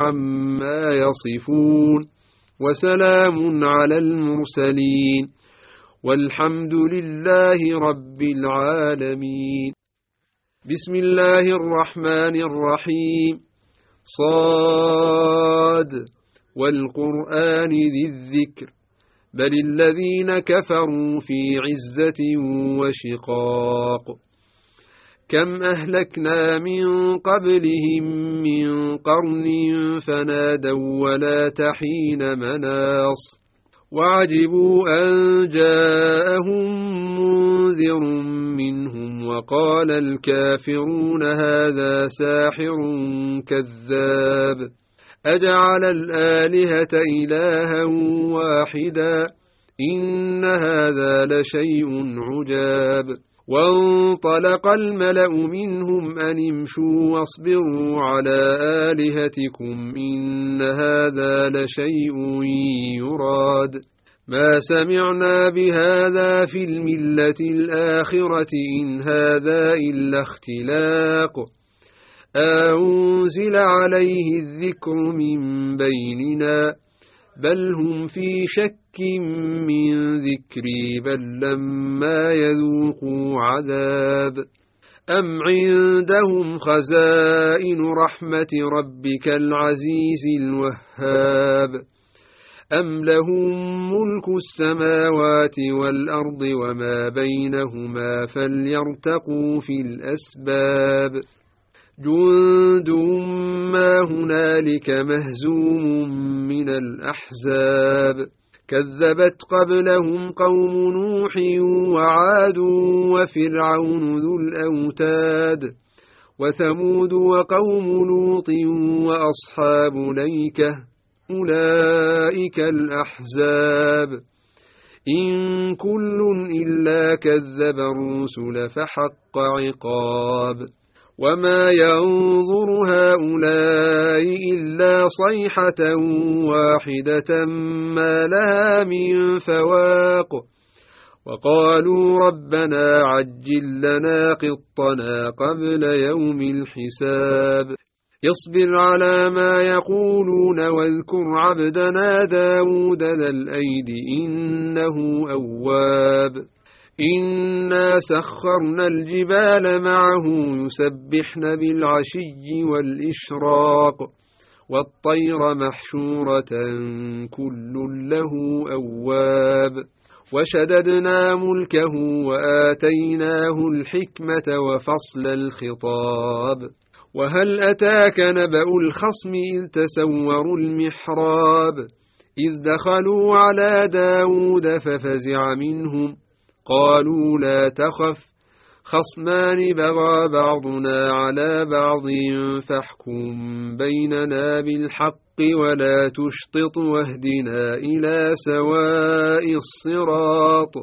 عما يصفون وسلام على المرسلين والحمد لله رب العالمين. بسم الله الرحمن الرحيم. صاد والقرآن ذي الذكر بل الذين كفروا في عزة وشقاق. كم أهلكنا من قبلهم من قرن فنادوا ولا تحين مناص وعجبوا أن جاءهم منذر منهم وقال الكافرون هذا ساحر كذاب أجعل الآلهة إلها واحدا إن هذا لشيء عجاب. وانطلق الملأ منهم أن امشوا واصبروا على آلهتكم إن هذا لشيء يراد ما سمعنا بهذا في الملة الآخرة إن هذا إلا اختلاق أنزل عليه الذكر من بيننا بل هم في شك من ذكري بل لما يذوقوا عذاب أم عندهم خزائن رحمة ربك العزيز الوهاب أم لهم ملك السماوات والأرض وما بينهما فليرتقوا في الأسباب جند ما هنالك مهزوم من الأحزاب كذبت قبلهم قوم نوح وعاد وفرعون ذو الأوتاد وثمود وقوم لوط وأصحاب ليكة أولئك الأحزاب إن كل إلا كذب الرسل فحق عقاب وما ينظر هؤلاء إلا صيحة واحدة ما لها من فواق وقالوا ربنا عجل لنا قطنا قبل يوم الحساب اصبر على ما يقولون واذكر عبدنا داود ذا الأيد إنه أواب إنا سخرنا الجبال معه يسبحن بالعشي والإشراق والطير محشورة كل له أواب وشددنا ملكه وآتيناه الحكمة وفصل الخطاب وهل أتاك نبأ الخصم إذ تسوروا المحراب إذ دخلوا على داود ففزع منهم قالوا لا تخف خصمان بغى بعضنا على بعض فاحكم بيننا بالحق ولا تشطط واهدنا إلى سواء الصراط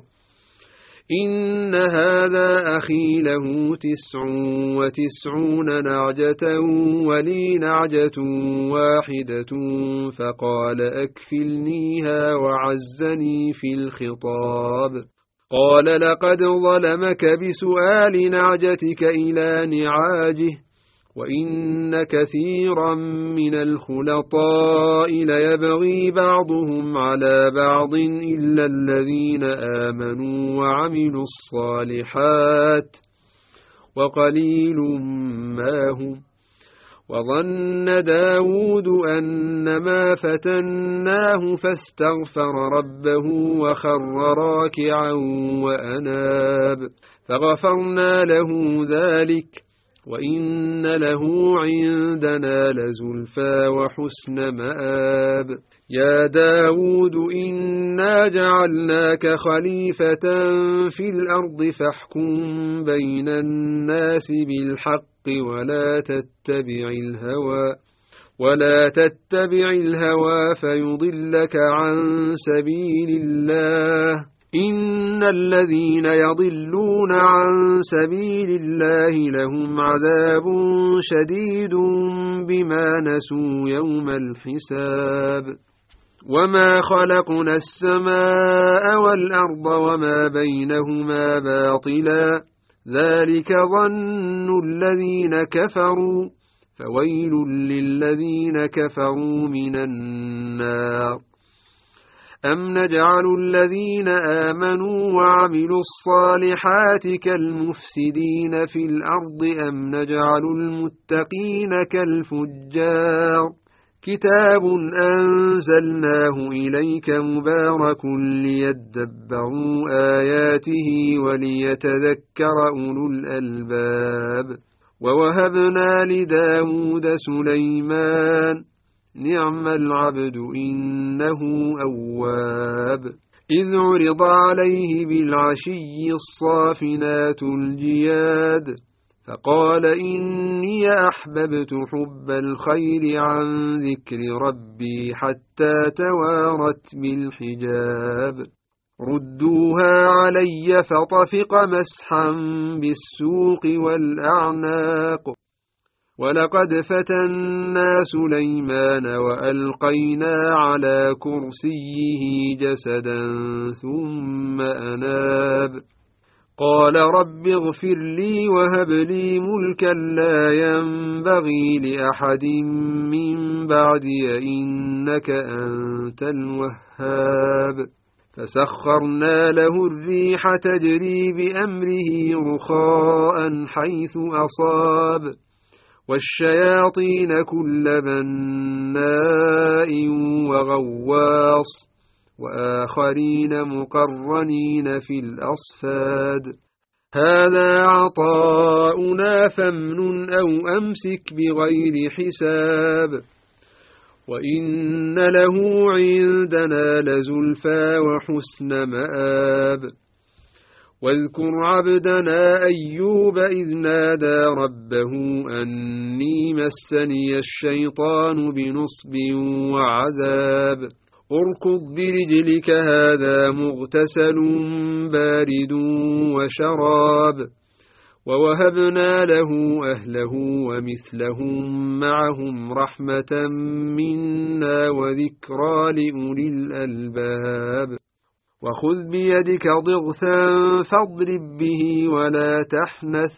إن هذا أخي له 99 نعجة ولي نعجة واحدة فقال أكفلنيها وعزني في الخطاب قال لقد ظلمك بسؤال نعجتك إلى نعاجه وإن كثيرا من الخلطاء ليبغي بعضهم على بعض إلا الذين آمنوا وعملوا الصالحات وقليل ما هم وظن داود أنما فتناه فاستغفر ربه وخر راكعا وأناب فغفرنا له ذلك وإن له عندنا لزلفى وحسن مآب يا داود إنا جعلناك خليفة في الأرض فاحكم بين الناس بالحق ولا تتبع الهوى فيضلك عن سبيل الله إن الذين يضلون عن سبيل الله لهم عذاب شديد بما نسوا يوم الحساب وما خلقنا السماء والأرض وما بينهما باطلا ذلك ظن الذين كفروا فويل للذين كفروا من النار. أم نجعل الذين آمنوا وعملوا الصالحات كالمفسدين في الأرض أم نجعل المتقين كالفجار. كتاب أنزلناه إليك مبارك ليدبروا آياته وليتذكر أولو الألباب. ووهبنا لداود سليمان نعم العبد إنه أواب. إذ عرض عليه بالعشي الصافنات الجياد فقال إني أحببت حب الخير عن ذكر ربي حتى توارت بالحجاب. ردوها علي فطفق مسحا بالسوق والأعناق. ولقد فتنا سليمان وألقينا على كرسيه جسدا ثم أناب. قال رب اغفر لي وهب لي ملكا لا ينبغي لأحد من بعدي إنك أنت الوهاب. فسخرنا له الريح تجري بأمره رخاء حيث أصاب والشياطين كل بناء وغواص وآخرين مقرنين في الأصفاد. هذا عطاؤنا فامنن أو أمسك بغير حساب. وإن له عندنا لزلفى وحسن مآب. واذكر عبدنا أيوب إذ نادى ربه أني مسني الشيطان بنصب وعذاب. اركض برجلك هذا مغتسل بارد وشراب. ووهبنا له أهله ومثلهم معهم رحمة منا وذكرى لأولي الألباب. وخذ بيدك ضغثا فاضرب به ولا تحنث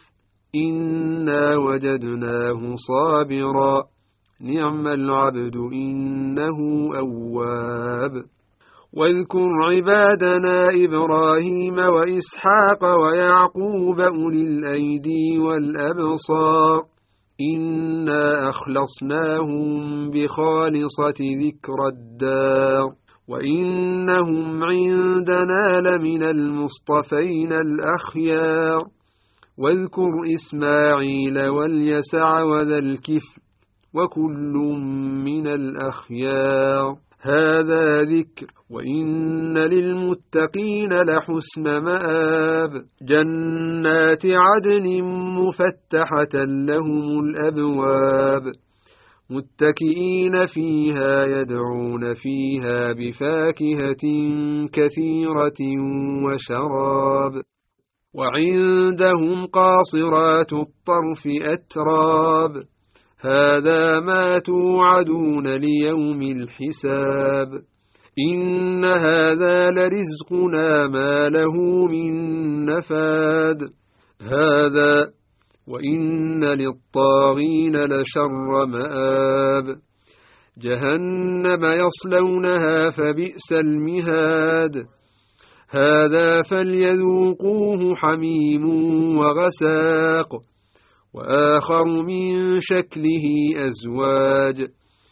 إنا وجدناه صابرا نعم العبد إنه أواب. واذكر عبادنا إبراهيم وإسحاق ويعقوب أولي الأيدي والأبصار إنا أخلصناهم بخالصة ذكر الدار وإنهم عندنا لمن المصطفين الأخيار. واذكر إسماعيل واليسع وذا الكفل وكل من الأخيار. هذا ذكر وإن للمتقين لحسن مآب. جنات عدن مفتحة لهم الأبواب متكئين فيها يدعون فيها بفاكهة كثيرة وشراب. وعندهم قاصرات الطرف أتراب. هذا ما توعدون ليوم الحساب. إن هذا لرزقنا ما له من نفاد. هذا وإن للطاغين لشر مآب. جهنم يصلونها فبئس المهاد. هذا فليذوقوه حميم وغساق وآخر من شكله أزواج.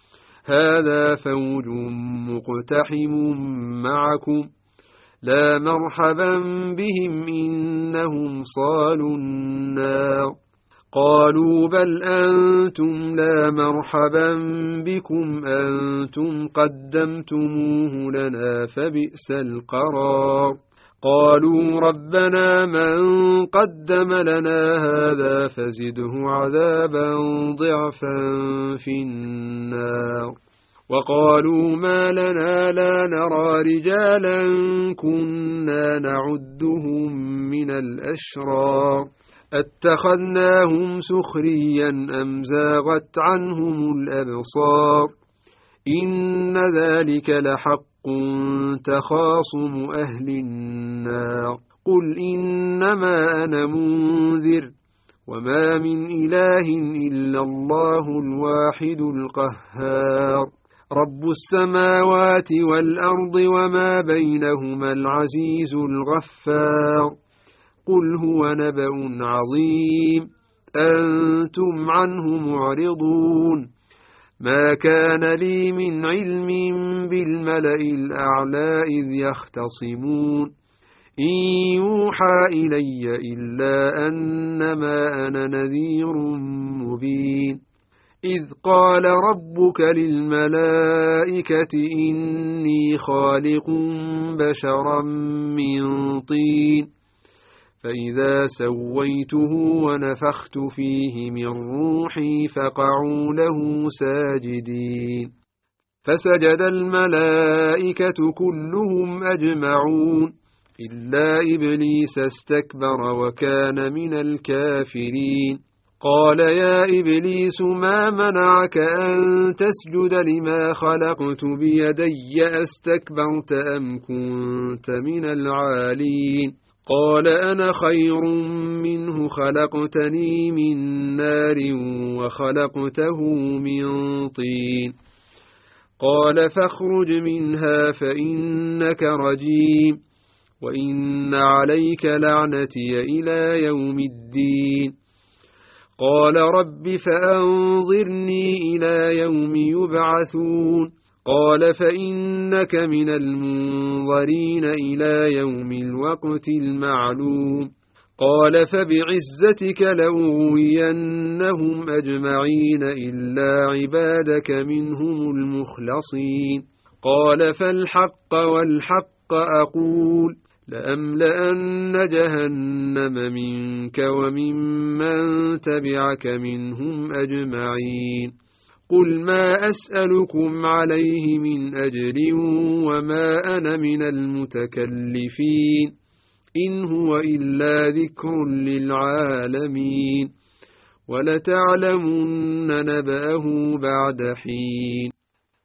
هذا فوج مقتحم معكم لا مرحبا بهم إنهم صالوا النار. قالوا بل أنتم لا مرحبا بكم أنتم قدمتموه لنا فبئس القرار. قالوا ربنا من قدم لنا هذا فزده عذابا ضعفا في النار. وقالوا ما لنا لا نرى رجالا كنا نعدهم من الأشرار اتخذناهم سخريا أم زاغت عنهم الأبصار. إن ذلك لحق تخاصم أهل النار. قل إنما أنا منذر وما من إله إلا الله الواحد القهار رب السماوات والأرض وما بينهما العزيز الغفار قل هو نبأ عظيم أنتم عنه معرضون ما كان لي من علم بالملأ الأعلى إذ يختصمون إن يوحى إلي إلا أنما أنا نذير مبين إذ قال ربك للملائكة إني خالق بشرا من طين فإذا سويته ونفخت فيه من روحي فقعوا له ساجدين فسجد الملائكة كلهم أجمعون إلا إبليس استكبر وكان من الكافرين قال يا إبليس ما منعك أن تسجد لما خلقت بيدي أستكبرت أم كنت من العالين قال أنا خير منه خلقتني من نار وخلقته من طين قال فاخرج منها فإنك رجيم وإن عليك لعنتي إلى يوم الدين قال رب فأنظرني إلى يوم يبعثون قال فإنك من المنظرين إلى يوم الوقت المعلوم قال فبعزتك لأغوينهم أجمعين إلا عبادك منهم المخلصين قال فالحق والحق أقول لأملأن جهنم منك وممن تبعك منهم أجمعين قل ما أسألكم عليه من أجر وما أنا من المتكلفين إن هو إلا ذكر للعالمين ولتعلمن نبأه بعد حين